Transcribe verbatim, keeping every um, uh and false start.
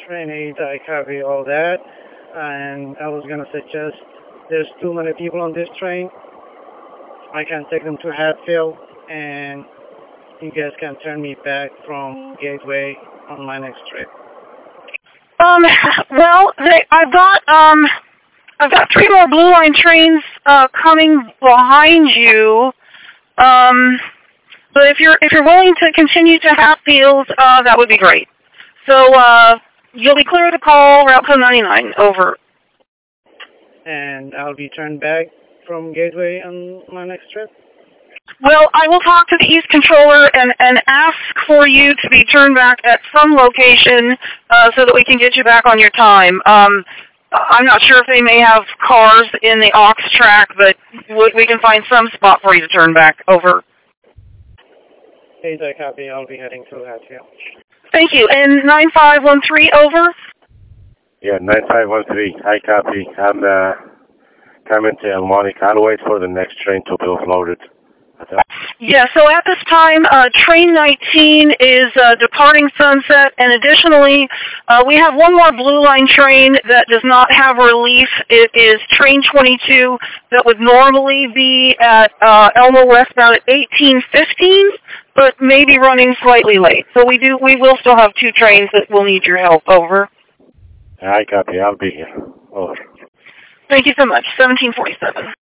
train eight, I copy all that. And I was going to suggest there's too many people on this train. I can take them to Hatfield, and you guys can turn me back from Gateway on my next trip. Um, well, they, I've got, um, I've got three more Blue Line trains, uh, coming behind you. Um, but if you're, if you're willing to continue to Hatfield, uh, that would be great. So, uh, you'll be clear to call Route ten ninety-nine, over. And I'll be turned back from Gateway on my next trip? Well, I will talk to the East Controller and, and ask for you to be turned back at some location uh, so that we can get you back on your time. Um, I'm not sure if they may have cars in the aux track, but we can find some spot for you to turn back, over. Hey, I copy. I'll be heading to Hatfield. Thank you. And nine five one three, over? Yeah, nine five one three, I copy. I'm uh, coming to El Monte. I'll wait for the next train to be offloaded. Yeah, so at this time, uh, train nineteen is uh, departing Sunset, and additionally, uh, we have one more Blue Line train that does not have relief. It is train twenty-two that would normally be at uh, Elmo westbound at eighteen fifteen, but may be running slightly late. So we do, we will still have two trains that will need your help, over. I copy. I'll be here. Over. Thank you so much. seventeen forty-seven.